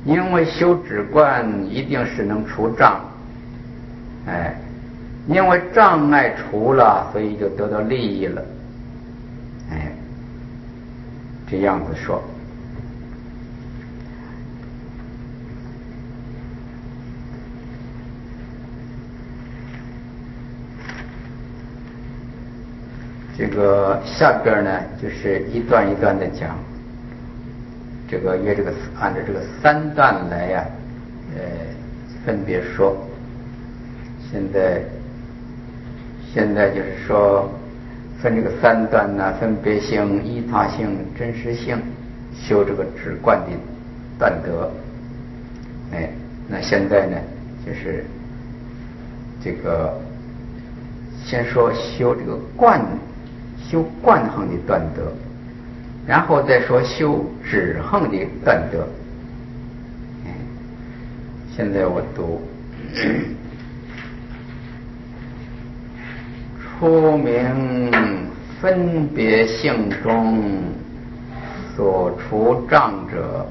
因为修止观一定是能除障，因为障碍除了，所以就得到利益了，这样子说。这个下边呢，就是一段一段的讲，这个按照这个3段来呀，分别说。现在就是说，分这个3段呢，分别性、依他性、真实性，修这个止观的断得。那现在呢，就是这个先说修这个修观行的断得，然后再说修止行的断得。现在我读初明分别性中所除障者，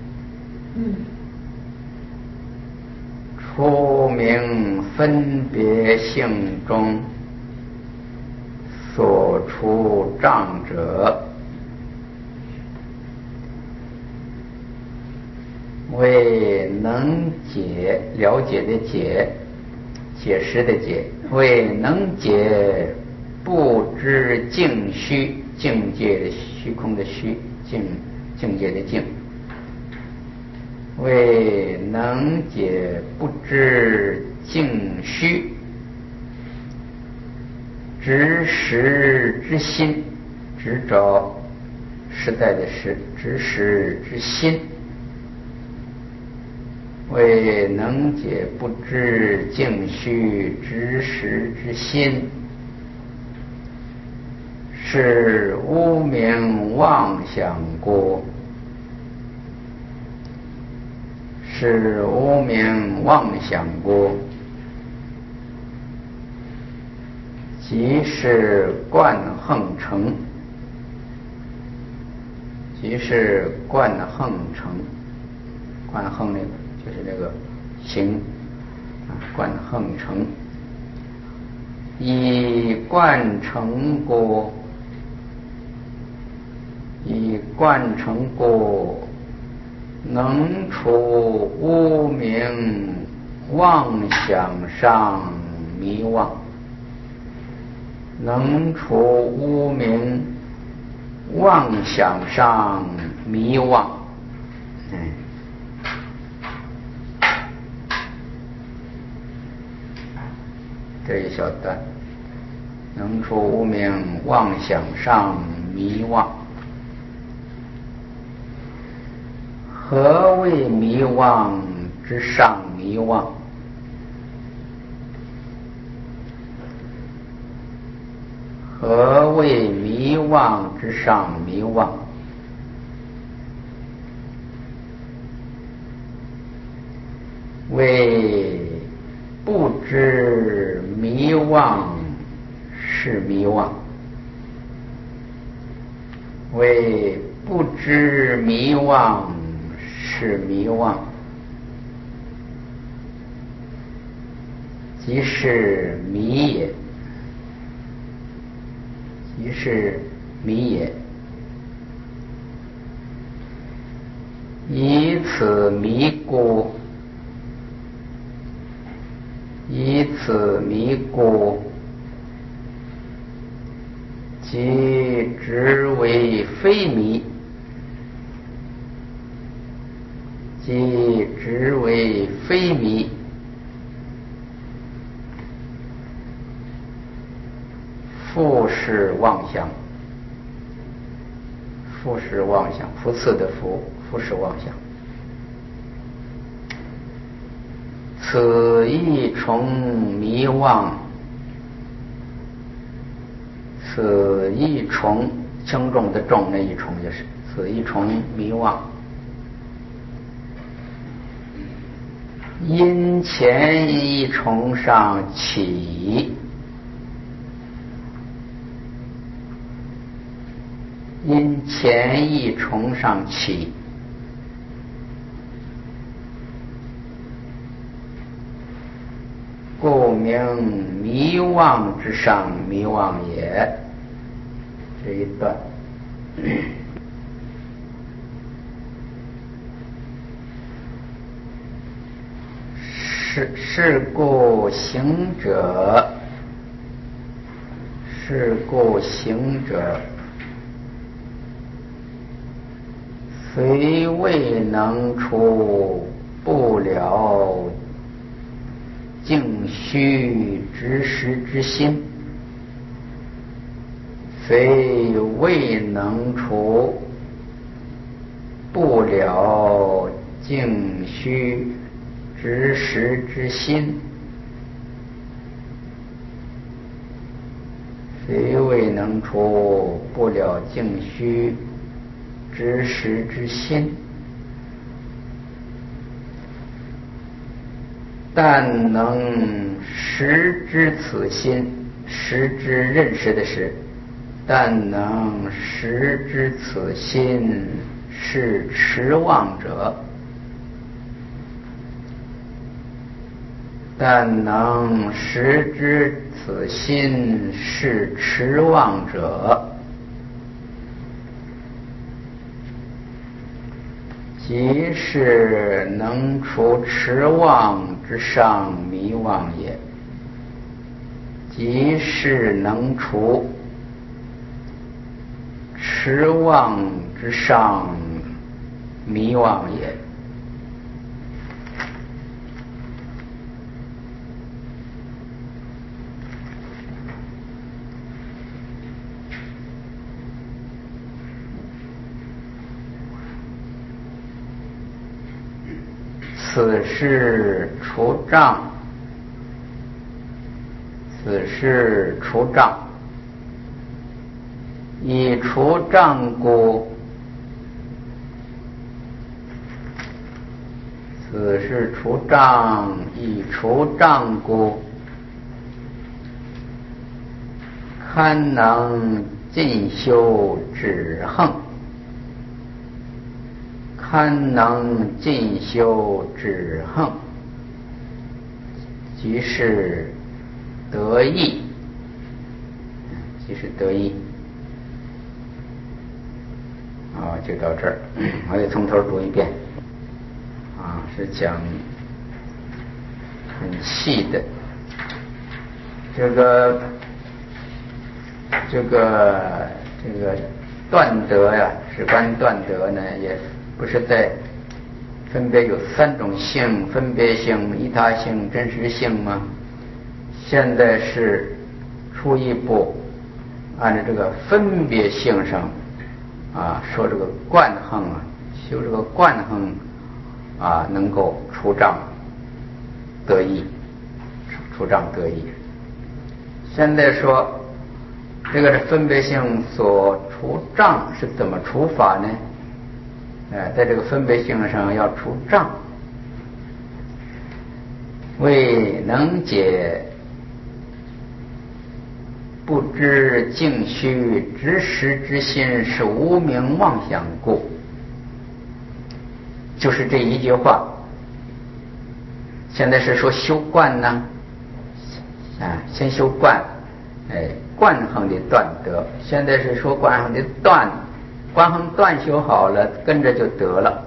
初明分别性中所除障者，为能解，了解的解，解释的解，为能解不知境虚，境界的虚空的虚，境界的境，为能解不知境虚，执实之心，执着实在的实，执实之心，为能解不知境虚执实之心，是无明妄想故，是无明妄想故，即是观横成，即是观横成，观横那个就是那个行，观横成，以观成故，以观成故，能除无明妄想上迷妄，能除无明妄想上迷妄。这一小段，能除无明妄想上迷妄。何谓迷妄之上迷妄？何谓迷妄之上迷妄？为不知迷妄是迷妄，为不知迷妄是迷妄，即是迷也，即是迷也。以此迷故，以此迷故，即执为非迷，即执为非迷，复是妄想，复是妄想，复次的复，复是妄想。此一重迷妄，此一重轻重的重那一重就是此一重迷妄，因前一重上起，因前一重上起， 故名迷妄之上迷妄也。这一段是故行者，虽未能除不了净虚之实之心，虽未能除不了净虚之实之心，虽未能除不了净虚之实之心，但能识知此心，识知认识的识，但能识知此心是持妄者，但能识知此心是持妄者，即是能除持妄之上迷妄也，即是能除持妄之上迷妄也。此是除障，以除障故，此是除障，以除障故，堪能尽修止横，堪能尽修止横，即是得意，就到这儿。我得从头读一遍。是讲很细的。这个断得呀，止观断得呢，也不是在分别有三种性：分别性、依他性、真实性吗？现在是初一步，按照这个分别性上说这个观横修这个观横能够除障得意，现在说这个分别性所除障是怎么除法呢？在这个分别性上要除障，为能解不知净虚执实之心是无明妄想故，就是这一句话。现在是说修观呢，先修观，观横的断得。现在是说观横的断，观横断修好了，跟着就得了。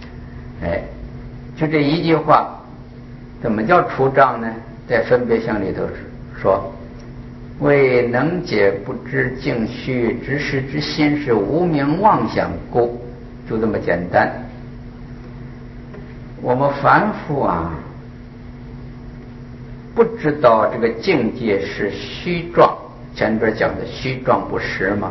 就这一句话，怎么叫除障呢？在分别相里头说，为能解不知净虚执实之心是无明妄想故，就这么简单。我们凡夫不知道这个境界是虚状，前边讲的虚状不实嘛，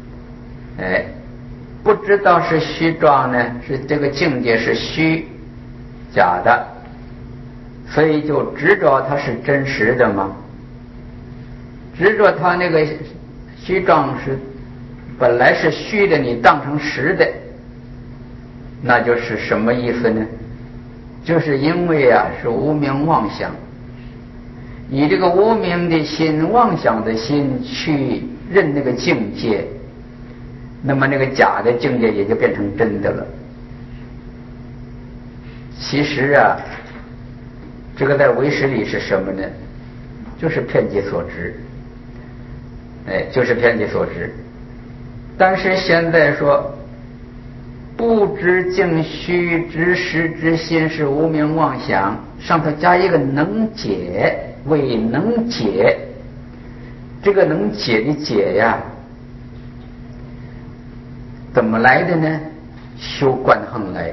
不知道是虚状呢，是这个境界是虚假的，所以就执着它是真实的嘛，执着它那个虚状是本来是虚的，你当成实的，那就是什么意思呢？就是因为是无明妄想，以这个无明的心、妄想的心去认那个境界，那么那个假的境界也就变成真的了。其实这个在唯识里是什么呢？就是偏激所致，就是偏激所致。但是现在说不知境虚之识之心是无明妄想，上头加一个能解，为能解。这个能解的解呀，怎么来的呢？修观行来的。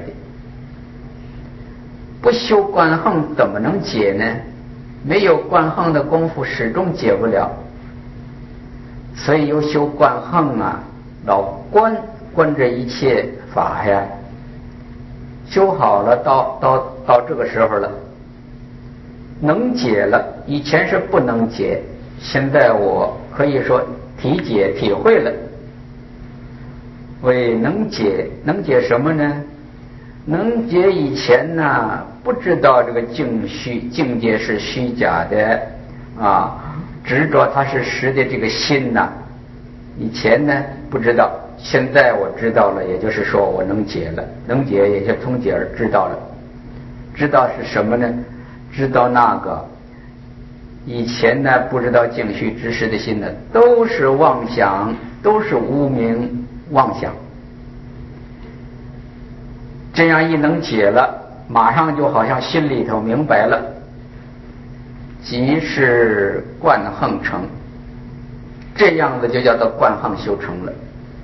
不修观行怎么能解呢？没有观行的功夫始终解不了。所以有修观行啊，老观着一切法呀，修好了，到这个时候了，能解了。以前是不能解，现在我可以说体解体会了。为能解，能解什么呢？能解以前呢，不知道这个境界是虚假的啊，执着它是实的这个心呐，以前呢不知道，现在我知道了，也就是说我能解了，能解也就从解而知道了。知道是什么呢？知道那个以前呢不知道境虚之实的心呢，都是妄想，都是无明妄想。这样一能解了，马上就好像心里头明白了，即是观行成，这样子就叫做观行修成了。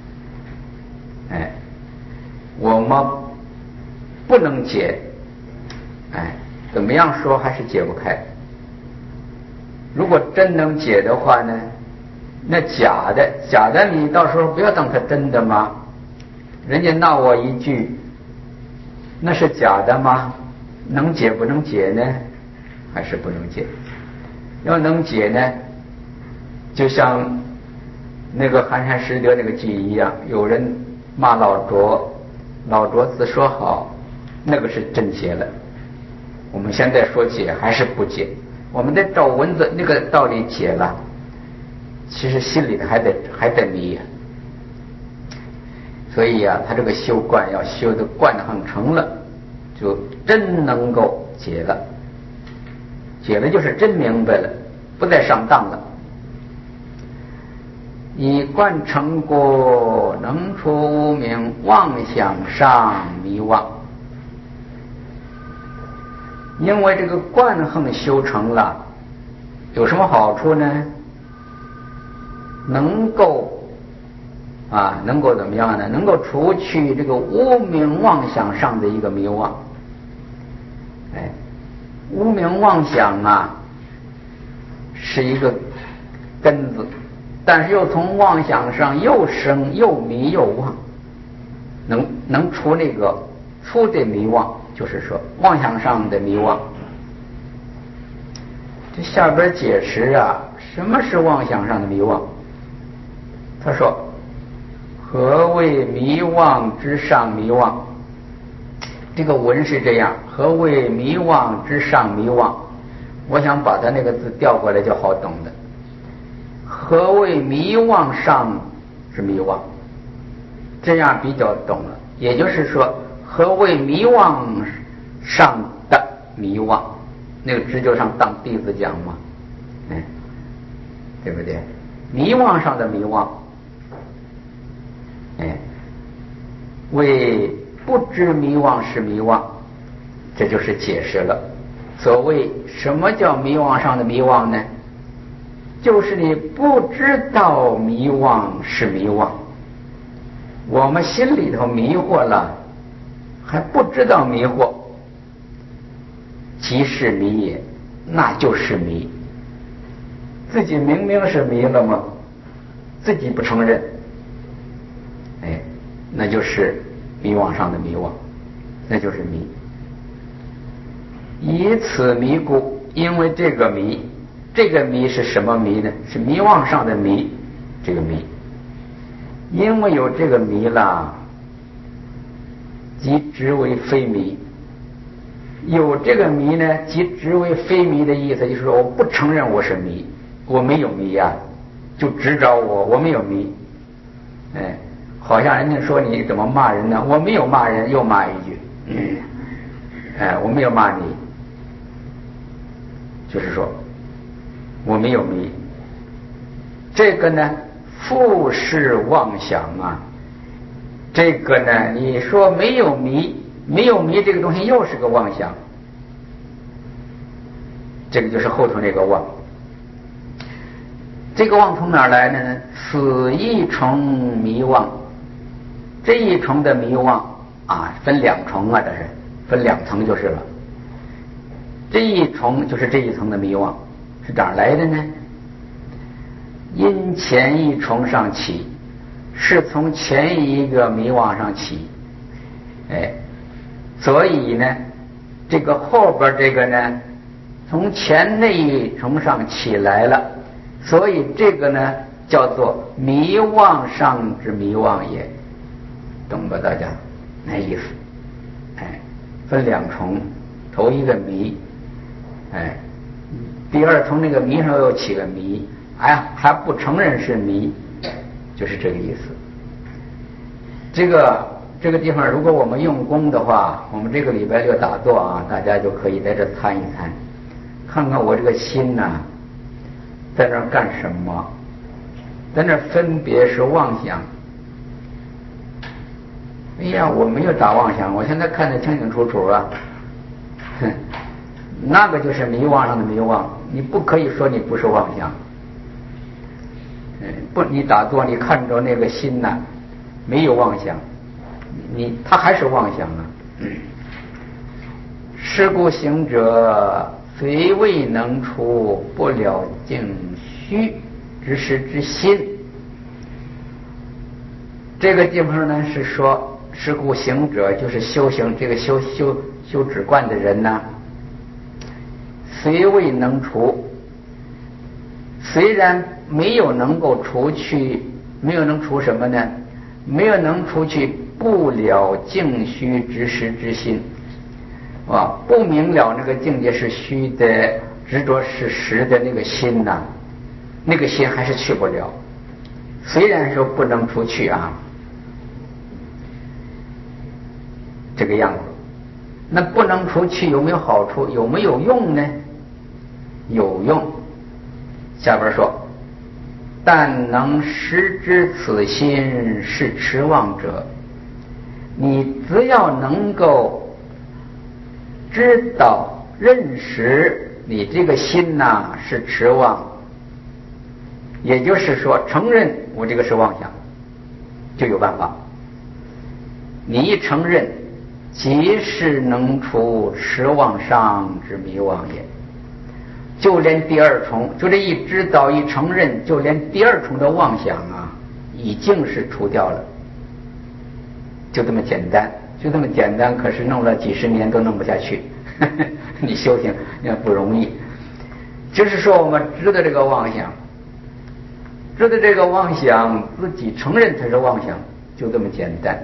我们不能解，怎么样说还是解不开。如果真能解的话呢，那假的你到时候不要当它真的吗？人家闹我一句，那是假的吗？能解不能解呢？还是不能解。要能解呢，就像那个寒山拾得那个记一样，有人骂老拙自说好，那个是真解了。我们现在说解还是不解，我们在照文字那个道理解了，其实心里还得迷。所以啊，他这个修观要修的观行成了，就真能够解了。解了就是真明白了，不再上当了。以观成过，能除无明，妄想上迷妄。因为这个观行修成了，有什么好处呢？能够怎么样呢？能够除去这个无明妄想上的一个迷妄。无明妄想啊，是一个根子，但是又从妄想上又生又迷又妄，能除那个粗的迷妄，就是说妄想上的迷妄。这下边解释啊，什么是妄想上的迷妄？他说，何谓迷妄之上迷妄？这个文是这样，何谓迷妄之上迷妄？我想把它那个字调过来就好懂的。何谓迷妄上是迷妄？这样比较懂了。也就是说，何谓迷妄上的迷妄？那个直就上当弟子讲嘛，对不对？迷妄上的迷妄，为不知迷妄是迷妄，这就是解释了。所谓什么叫迷妄上的迷妄呢？就是你不知道迷妄是迷妄，我们心里头迷惑了，还不知道迷惑，即是迷也，那就是迷。自己明明是迷了吗？自己不承认，那就是迷妄上的迷妄，那就是迷。以此迷故，因为这个迷是什么迷呢？是迷妄上的迷，这个迷。因为有这个迷了，即直为非迷。有这个迷呢，即直为非迷的意思，就是说我不承认我是迷，我没有迷啊，就直找我没有迷。好像人家说你怎么骂人呢？我没有骂人，又骂一句，我没有骂你。 就是说我没有迷。这个呢复是妄想啊，这个呢你说没有迷，没有迷这个东西又是个妄想，这个就是后头那个妄。这个妄从哪儿来的呢？此一重迷妄，这一重的迷妄啊，分两重啊，这是分两层就是了。这一重就是这一层的迷妄是哪儿来的呢？因前一重上起，是从前一个迷妄上起，所以呢这个后边这个呢从前那一重上起来了，所以这个呢叫做迷妄上之迷妄也，懂吧大家？那意思。分两重，头一个迷，第二从那个迷上又起个迷，还不承认是迷，就是这个意思。这个地方如果我们用功的话，我们这个礼拜六打坐啊，大家就可以在这参一参，看看我这个心呐在那儿干什么，在那儿分别是妄想。哎呀，我没有打妄想，我现在看得清清楚楚啊。那个就是迷妄上的迷妄，你不可以说你不是妄想。不，你打坐你看着那个心呐没有妄想，他还是妄想啊。是故行者虽未能除不了净虚之时之心。这个地方呢是说是故行者就是修行，这个修止观的人呢，虽未能除，虽然没有能够除去，没有能除什么呢？没有能除去不了净虚之时之心，不明了那个境界是虚的，执着是实的那个心呐，那个心还是去不了。虽然说不能除去啊，这个样子，那不能除去有没有好处？有没有用呢？有用。下边说，但能识知此心是痴妄者，你只要能够知道认识你这个心呐是痴妄，也就是说承认我这个是妄想，就有办法。你一承认，即是能除痴妄上之迷妄也。就连第二重，就这一知道一承认，就连第二重的妄想啊已经是除掉了，就这么简单，就这么简单。可是弄了几十年都弄不下去。你修行也不容易。就是说我们知道这个妄想，知道这个妄想，自己承认它是妄想，就这么简单。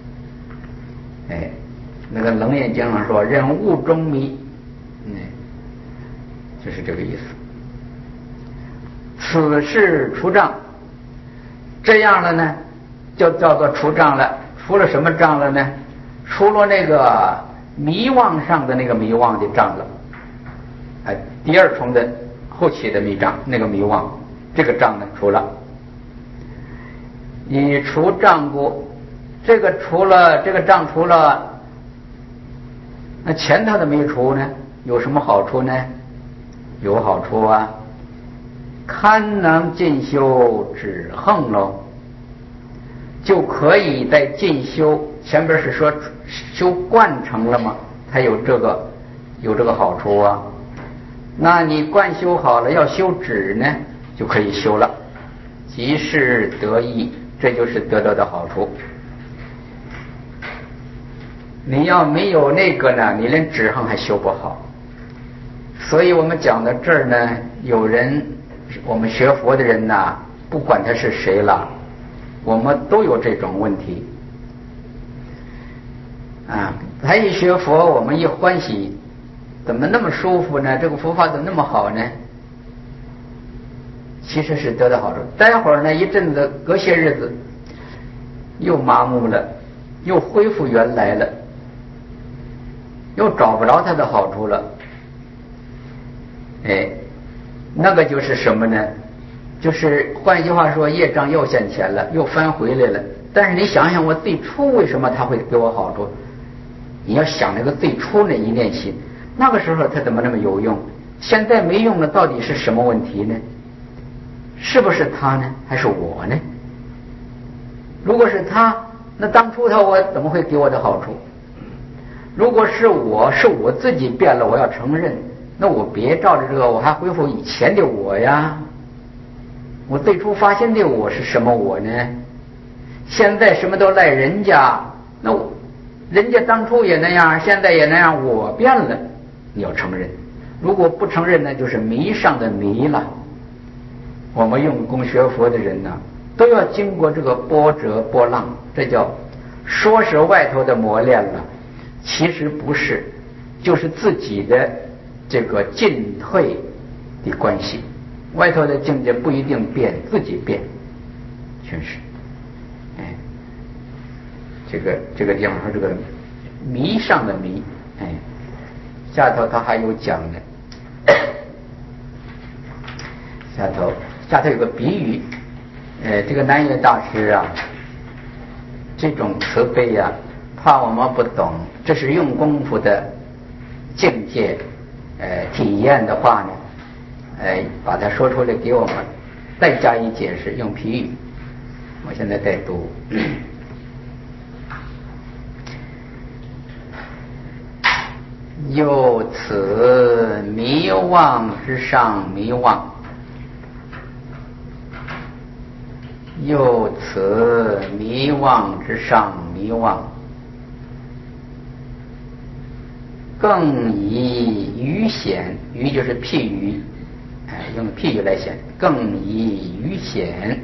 那个楞严经上说人物中迷，就是这个意思。此是除障，这样了呢就叫做除障了。除了什么障了呢？除了那个迷妄上的那个迷妄的障了。第二重的后起的迷障，那个迷妄，这个障呢除了。以除障故，这个除了，这个障除了，那前头的没除呢，有什么好处呢？有好处啊，堪能进修止横喽，就可以在进修。前边是说修观成了吗？才有这个好处啊。那你观修好了，要修止呢，就可以修了，即是得益，这就是得到的好处。你要没有那个呢，你连止横还修不好。所以我们讲到这儿呢，有人，我们学佛的人呐，不管他是谁了，我们都有这种问题啊。他一学佛，我们一欢喜，怎么那么舒服呢？这个佛法怎么那么好呢？其实是得到好处。待会儿呢，一阵子隔些日子又麻木了，又恢复原来了，又找不着它的好处了。 那个就是什么呢？就是换一句话说，业障又现前了，又翻回来了。但是你想想，我最初为什么他会给我好处？你要想那个最初那一念心，那个时候他怎么那么有用？现在没用了，到底是什么问题呢？是不是他呢？还是我呢？如果是他，那当初我怎么会给我的好处？如果是我自己变了，我要承认，那我别照着这个，我还恢复以前的我呀。我最初发现的我是什么我呢？现在什么都赖人家，那人家当初也那样，现在也那样，我变了，你要承认。如果不承认，那就是迷上的迷了。我们用功学佛的人呢，都要经过这个波折波浪，这叫说是外头的磨练了，其实不是，就是自己的这个进退的关系。外头的境界不一定变，自己变，全是。这个地方说这个迷上的迷，下头他还有讲呢。下头有个比喻，这个南岳大师啊，这种慈悲啊，怕我们不懂，这是用功夫的境界，体验的话呢，把它说出来给我们，再加以解释，用譬喻。我现在在读。又此迷妄之上迷妄，又此迷妄之上迷妄，更以愚显，愚就是譬喻，用譬喻来显，更以愚显，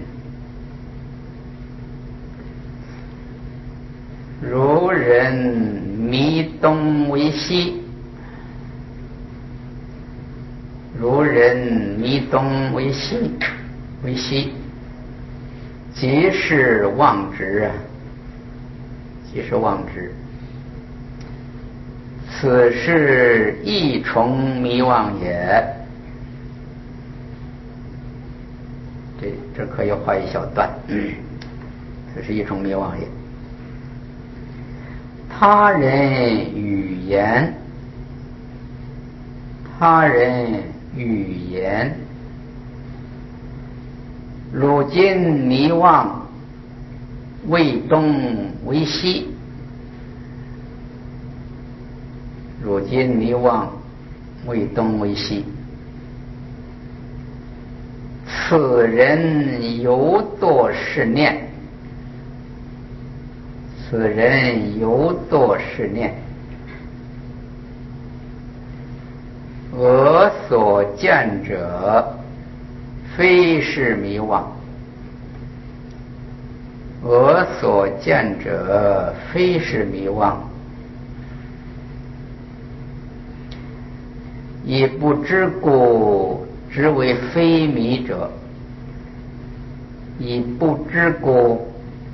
如人迷东为西，如人迷东为西，为西，即是妄执啊，即是妄执。此是一重迷妄也。这可以画一小段。此是一重迷妄也。他人语言，他人语言，如今迷妄，为东为西。如今迷妄，为东为西。此人犹堕是念，此人犹堕是念。我所见者，非是迷妄。我所见者，非是迷妄。以不知故，执为非迷者。以不知故，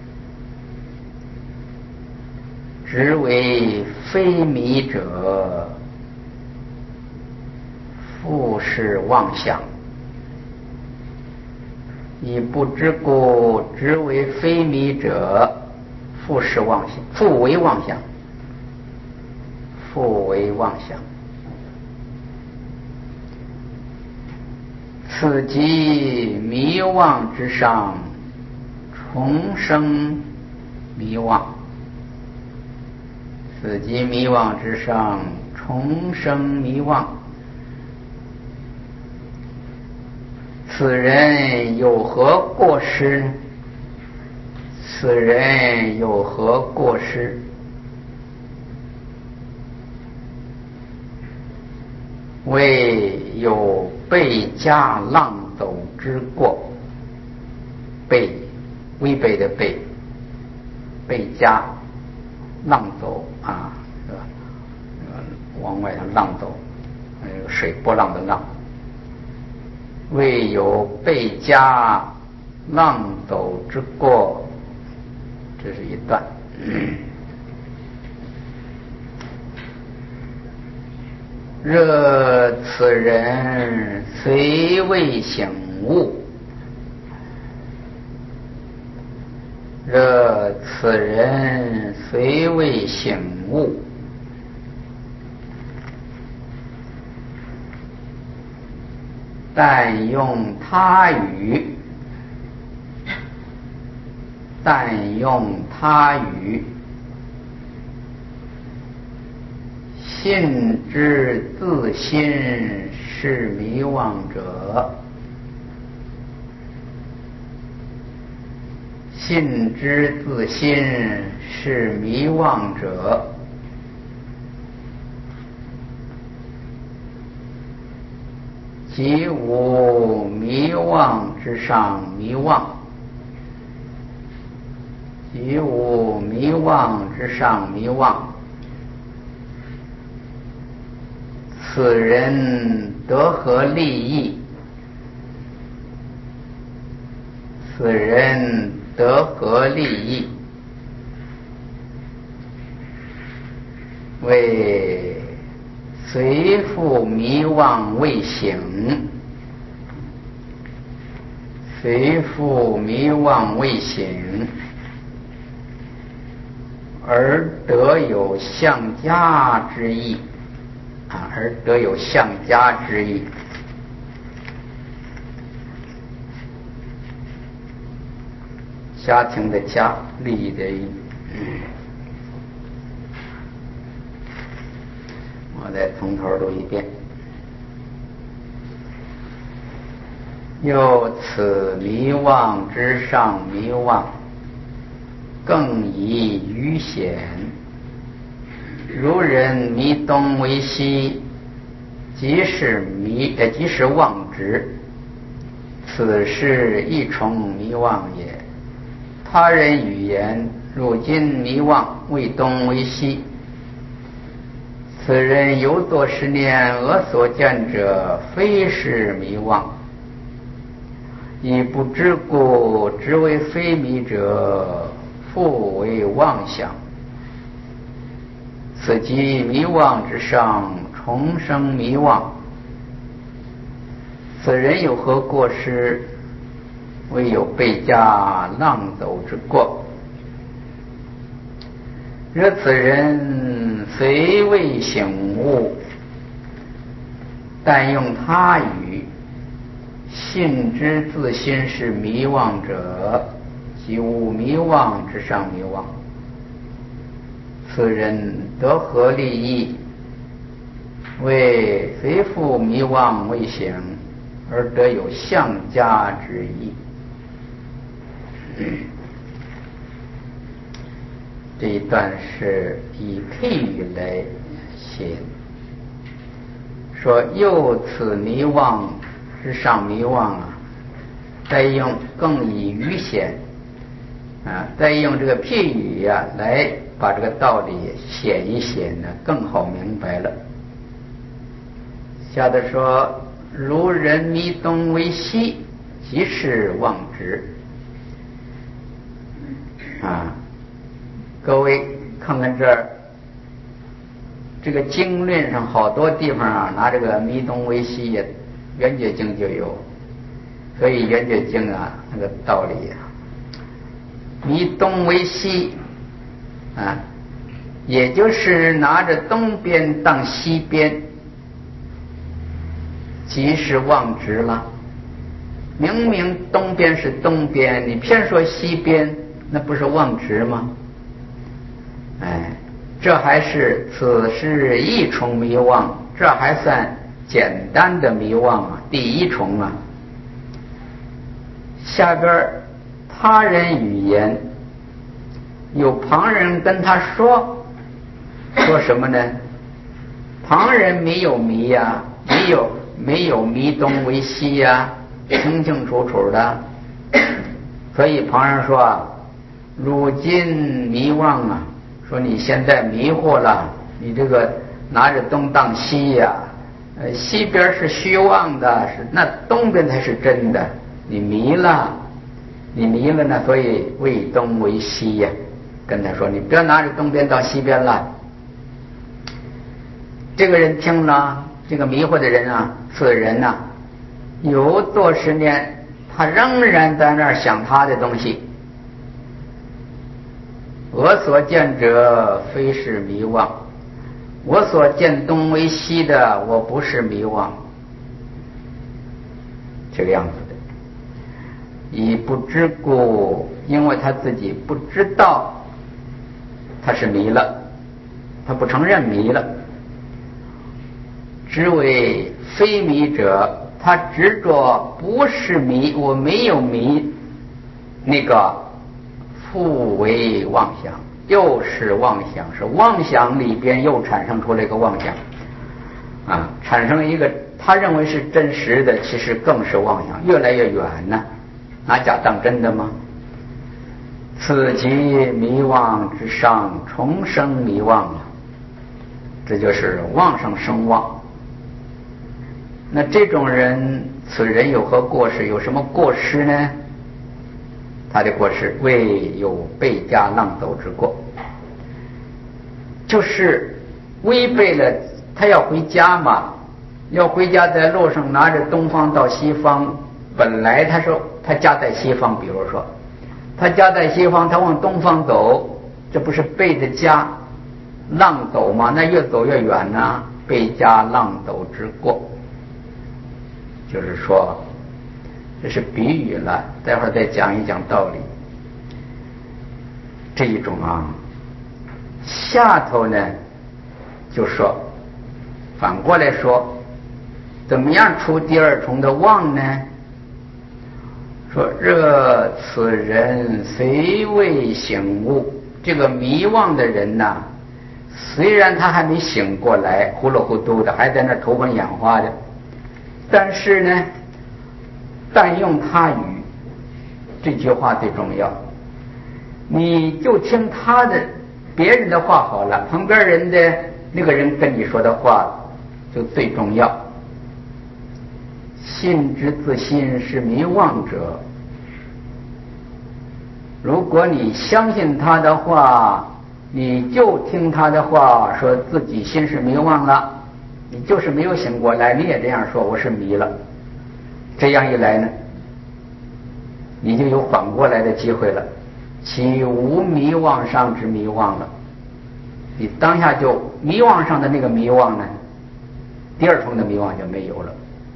执为非迷者，复是妄想。以不知故，执为非迷者，复是妄想，复为妄想，复为妄想。此即迷妄之上，重生迷妄。此即迷妄之上，重生迷妄。此人有何过失呢？此人有何过失？为有背家浪走之过。背，违背的背，背家浪走啊，是吧？往外头浪走，水波浪的浪。为有背家浪走之过，这是一段。 若此人虽未醒悟，若此人虽未醒悟，但用他语，信之自心是迷妄者，信之自心是迷妄者，即无迷妄之上迷妄，即无迷妄之上迷妄。此人得何利益？此人得何利益？为随复迷妄未醒，随复迷妄未醒，而得有相加之意。而得有相加之意。家庭的家，利益的益。我再从头读一遍。又此迷妄之上迷妄，更以愚显。如人迷东为西，即是妄执，此是一重迷妄也。他人语言如今迷妄为东为西，此人犹多时念俄所见者非是迷妄，以不知故，只为非迷者，复为妄想。此即迷妄之上重生迷妄。此人有何过失？唯有被驾浪走之过。若此人虽未醒悟，但用他语，信之自心是迷妄者，即无迷妄之上迷妄。此人得何利益？为随复迷妄未醒，而得有相加之意。这一段是以譬喻来写，说又此迷妄之上迷妄啊，再用更以愚显再用这个譬喻来把这个道理写一写呢，更好明白了。下的说，如人迷东为西，即是妄执各位看看这儿，这个经论上好多地方拿这个迷东为西也，圆觉经就有，所以圆觉经那个道理迷东为西也就是拿着东边当西边，即是妄执了。明明东边是东边，你偏说西边，那不是妄执吗？这还是此是一重迷妄，这还算简单的迷妄第一重下边他人语言，有旁人跟他说什么呢？旁人没有迷没有迷东为西清清楚楚的，所以旁人说如今迷妄说你现在迷惑了，你这个拿着东当西西边是虚妄的，那东边才是真的，你迷了呢，所以为东为西跟他说你不要拿着东边到西边了。 这个人听了，这个迷惑的人啊，此人呐，有多10年，他仍然在那儿想他的东西。我所见者非是迷惘，我所见东为西的，我不是迷惘，这个样子的。以不知故，因为他自己不知道他是迷了，他不承认迷了。知为非迷者，他执着不是迷，我没有迷，那个复为妄想，又是妄想，是妄想里边又产生出了一个妄想啊，产生了一个他认为是真实的，其实更是妄想，越来越远呢，拿假当真的吗？此即迷妄之上，重生迷妄了，这就是妄上生妄。那这种人，此人有何过失？有什么过失呢？他的过失未有背家浪走之过，就是违背了他要回家嘛，要回家，在路上拿着东方到西方，本来他说他家在西方，比如说他家在西方，他往东方走，这不是背着家浪走吗？那越走越远呢，背家浪走之过。就是说这是比喻了，待会儿再讲一讲道理。这一种啊，下头呢就说反过来说，怎么样出第二重的妄呢？说这此人虽未醒悟，这个迷妄的人呐，虽然他还没醒过来，糊里糊涂的还在那头昏眼花的，但是呢，但用他语，这句话最重要。你就听他的别人的话好了，旁边人的那个人跟你说的话就最重要。信之自信是迷妄者，如果你相信他的话，你就听他的话，说自己心是迷妄了，你就是没有醒过来，你也这样说，我是迷了。这样一来呢，你就有反过来的机会了，其无迷妄上之迷妄了。你当下就迷妄上的那个迷妄呢，第二重的迷妄就没有了。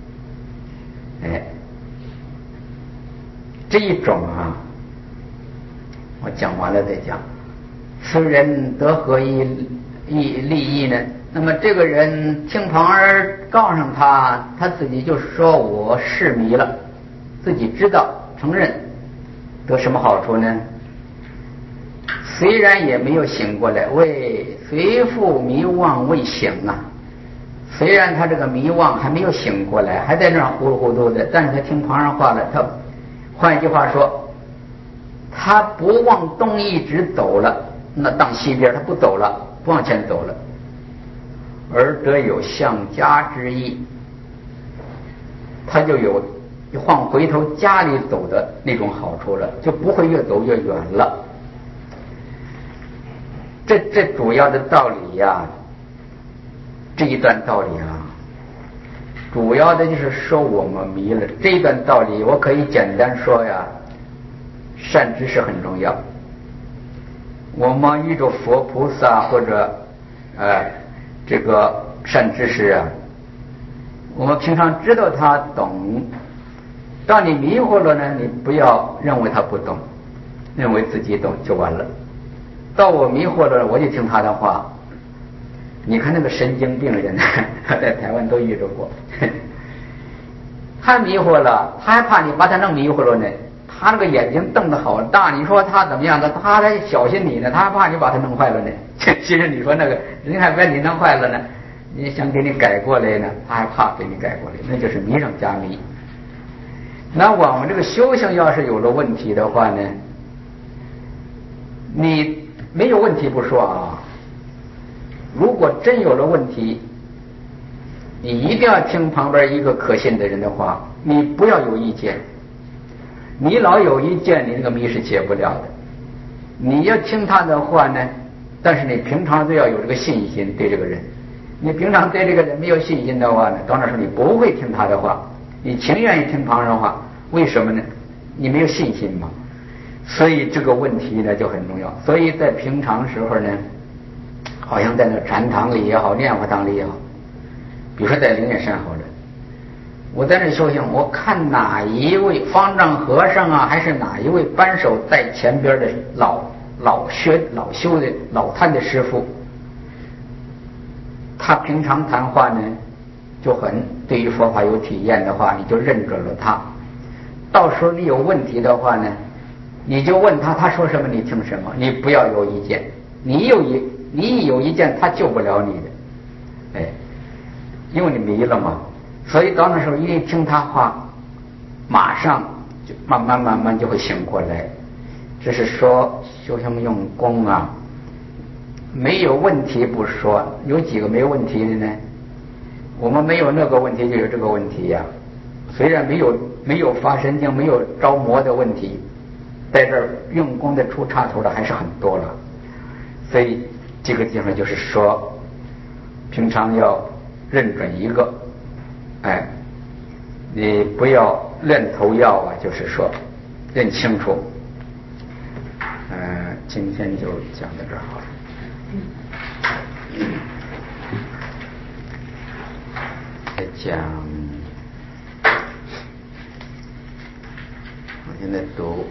这一种啊，我讲完了再讲。此人得何利益呢？那么这个人听旁人告上他，他自己就说我是迷了，自己知道承认，得什么好处呢？虽然也没有醒过来，为随复迷妄未醒啊。虽然他这个迷妄还没有醒过来，还在那儿糊里糊涂的，但是他听旁人话了，他换一句话说，他不往东一直走了，那当西边他不走了，不往前走了，而得有向家之意，他就有往回头家里走的那种好处了，就不会越走越远了。这主要的道理呀，这一段道理啊，主要的就是说我们迷了。这一段道理我可以简单说呀，善知识很重要。我们遇着佛菩萨或者这个善知识啊，我们平常知道他懂，当你迷惑了呢，你不要认为他不懂，认为自己懂就完了。到我迷惑了，我就听他的话。你看那个神经病人在台湾都遇着过，他迷惑了，他还怕你把他弄迷惑了呢，他那个眼睛瞪得好大，你说他怎么样的，他还小心你呢，他还怕你把他弄坏了呢。其实你说那个人还把你弄坏了呢，你想给你改过来呢，他还怕给你改过来，那就是迷上加迷。那我们这个修行要是有了问题的话呢，你没有问题不说啊，如果真有了问题，你一定要听旁边一个可信的人的话，你不要有意见。你老有意见，你那个迷是解不了的。你要听他的话呢，但是你平常都要有这个信心对这个人。 你平常对这个人没有信心的话呢，到那时候你不会听他的话，你情愿意听旁人话，为什么呢？你没有信心嘛。所以这个问题呢就很重要。所以在平常时候呢，好像在那禅堂里也好，念佛堂里也好，比如说在灵岩山好了，我在那修行，我看哪一位方丈和尚啊，还是哪一位扳手在前边的老修的老探的师傅，他平常谈话呢就很对于佛法有体验的话，你就认准了他。到时候你有问题的话呢，你就问他，他说什么你听什么，你不要有意见。你一有意见，他救不了你的，哎，因为你迷了嘛。所以到那时候一听他话，马上就慢慢就会醒过来。只是说修行用功啊，没有问题不说，有几个没有问题的呢？我们没有那个问题就有这个问题呀。虽然没有发神经，没有着魔的问题，在这儿用功的出岔头的还是很多了。所以这个地方就是说，平常要认准一个，哎，你不要乱投药啊，就是说认清楚。今天就讲到这儿好了。再讲，我现在读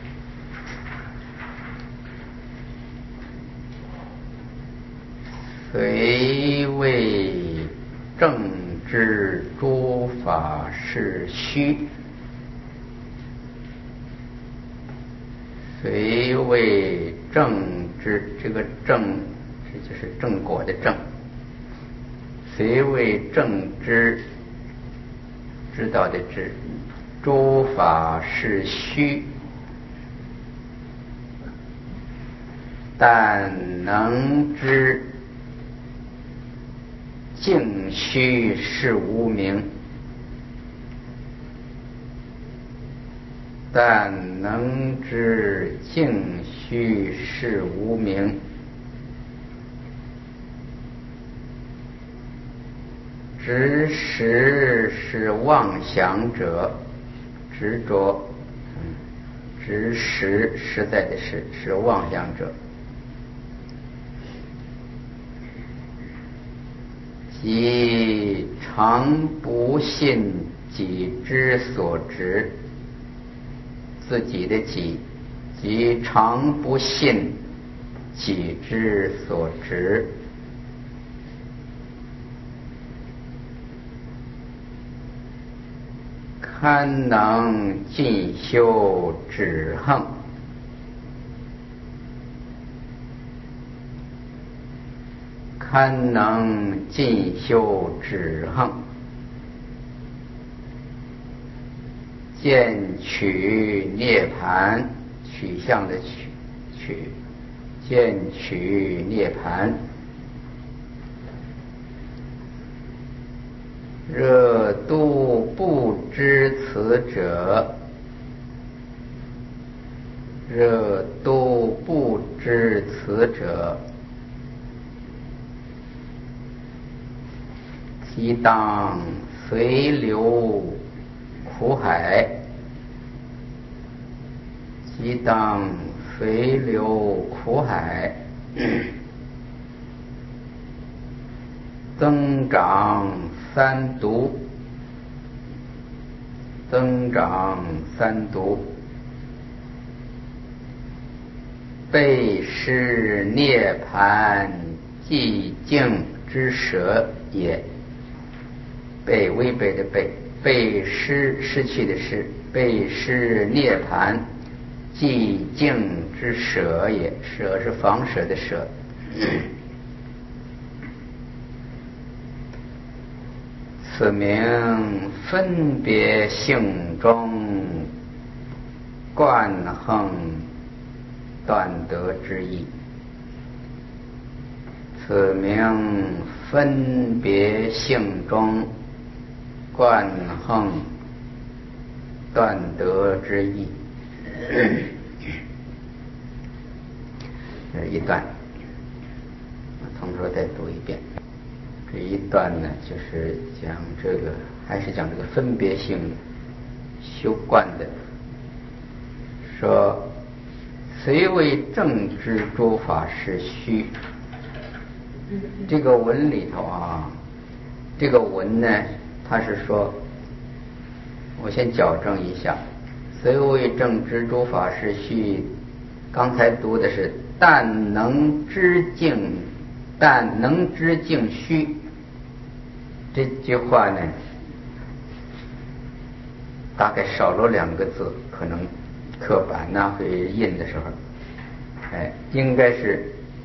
虽谓正知诸法是虚，虽谓正知，这个正这就是正果的正，虽谓正知，知道的知，诸法是虚，但能知净虚是无明，但能知净虚是无明，执实是妄想者，执着，执实实在的是妄想者，即常不信己之所执，自己的己，即常不信己之所执，堪能尽修止横，堪能尽修止横，见取涅盘，取向的取，见取涅盘，若度不知此者，若度不知此者，即当随流苦海，即当随流苦海，增长三毒，增长三毒，背是涅盘寂静之舍也。背违背的背，背失去的失，背是涅盘寂静之舍也。舍是房舍的舍。此名分别性中贯横断得之意。此名分别性中贯横断得之意。这一段，我从头再读一遍。 这一段呢，就是讲这个，还是讲这个分别性修观的。说虽谓正知诸法是虚，这个文里头啊，这个文呢，它是说，我先矫正一下，虽谓正知诸法是虚，刚才读的是但能知境虚，这句话呢，大概少了2个字，可能刻板呐会印的时候，应该是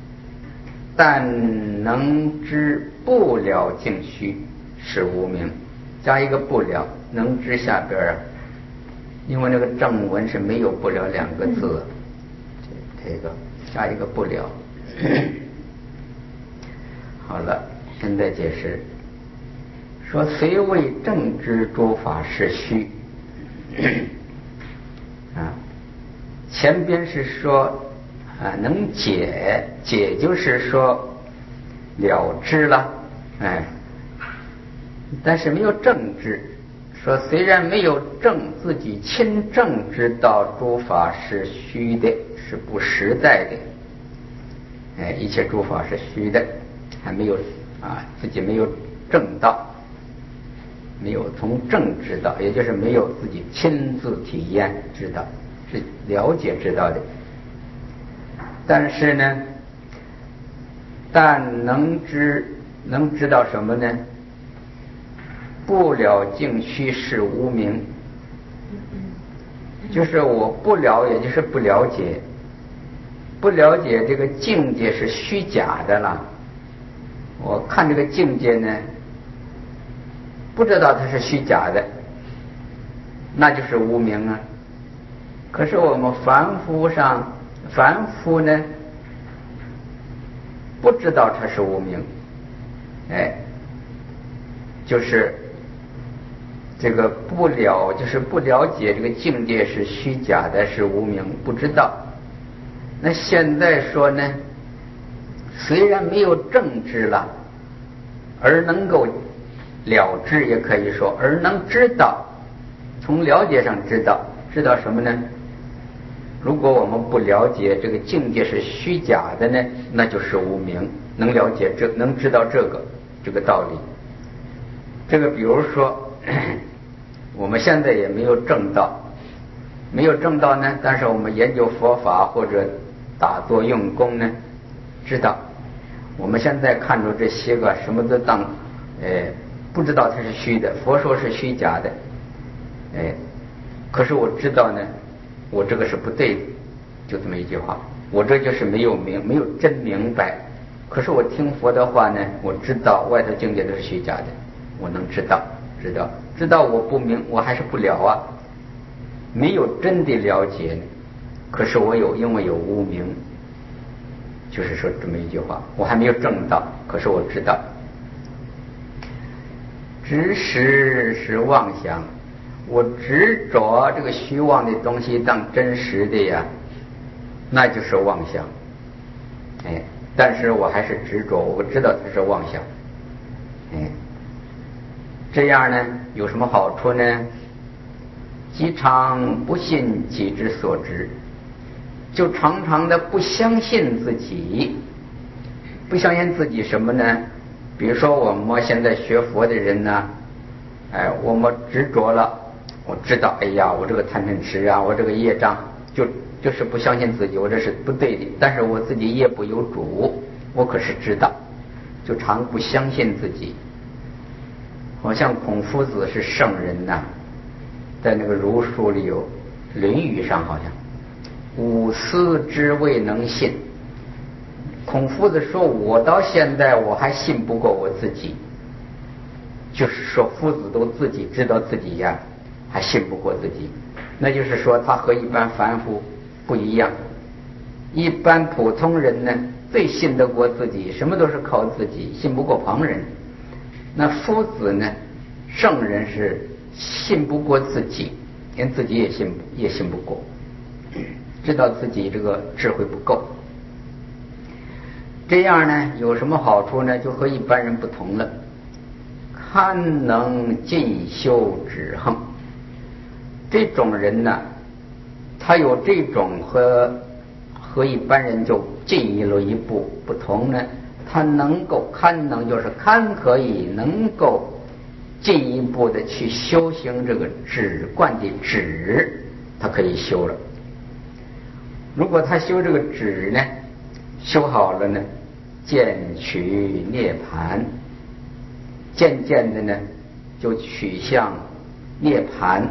但能知不了境虚是无明，加一个不了，能知下边啊，因为那个正文是没有不了2个字，这个加一个不了。好了，现在解释说虽谓正知诸法是虚前边是说能解就是说了知了，但是没有正知，说虽然没有自己亲证知道诸法是虚的，是不实在的，一切诸法是虚的，还没有自己没有证到，没有从正知道，也就是没有自己亲自体验知道，是了解知道的。但是呢，但能知道什么呢？不了境虚是无明，就是我不了，也就是不了解这个境界是虚假的了。我看这个境界呢，不知道它是虚假的，那就是无明啊。可是我们凡夫呢，不知道它是无明，就是这个不了，就是不了解这个境界是虚假的，是无明，不知道。那现在说呢，虽然没有正知了，而能够了知，也可以说而能知道，从了解上知道什么呢？如果我们不了解这个境界是虚假的呢，那就是无明。能了解能知道这个道理。这个比如说我们现在也没有证道呢，但是我们研究佛法或者打坐用功呢，知道我们现在看着这些个什么都当不知道它是虚的，佛说是虚假的，可是我知道呢，我这个是不对的，就这么一句话，我这就是没有真明白。可是我听佛的话呢，我知道外头境界都是虚假的，我能知道我不明，我还是不了啊，没有真的了解呢。可是因为有无明，就是说这么一句话，我还没有证到，可是我知道。执实是妄想，我执着这个虚妄的东西当真实的呀，那就是妄想。但是我还是执着，我知道它是妄想。这样呢有什么好处呢？即常不信己之所知，就常常的不相信自己。不相信自己什么呢？比如说我们现在学佛的人呢，我们执着了，我知道，哎呀，我这个贪嗔痴啊，我这个业障，就是不相信自己，我这是不对的。但是我自己业不由主，我可是知道，就常不相信自己。好像孔夫子是圣人呐，在那个儒书里有《论语》上好像吾思之未能信。孔夫子说，我到现在我还信不过我自己，就是说夫子都自己知道自己呀，还信不过自己，那就是说他和一般凡夫不一样。一般普通人呢，最信得过自己，什么都是靠自己，信不过旁人。那夫子呢，圣人是信不过自己，连自己也信不过，知道自己这个智慧不够。 这样呢有什么好处呢？就和一般人不同了。堪能尽修止横，这种人呢，他有这种和一般人就进了一步不同呢。他能够堪能，就是堪可以能够进一步的去修行这个止观的止，他可以修了。如果他修这个止呢，修好了呢，渐取涅盘，渐渐的呢就取向涅盘，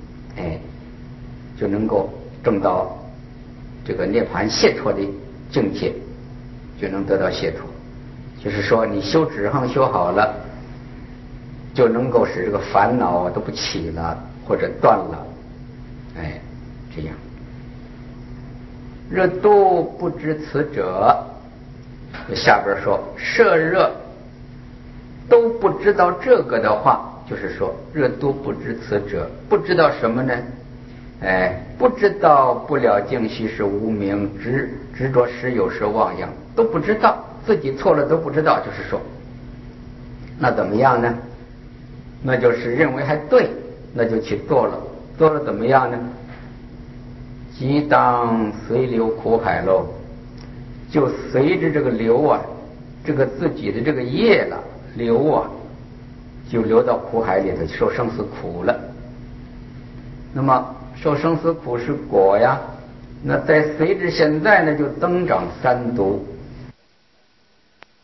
就能够证到这个涅盘解脱的境界，就能得到解脱。就是说你修止横修好了，就能够使这个烦恼都不起了或者断了，这样。若都不知此者，下边说摄热都不知道这个的话，就是说若都不知此者，不知道什么呢？不知道不了净虚是无明，执着实有时妄样，都不知道，自己错了都不知道，就是说那怎么样呢？那就是认为还对，那就去做了，做了怎么样呢？即当随流苦海喽，就随着这个流啊，这个自己的这个业了流啊，就流到苦海里头受生死苦了。那么受生死苦是果呀，那在随着现在呢就增长三毒，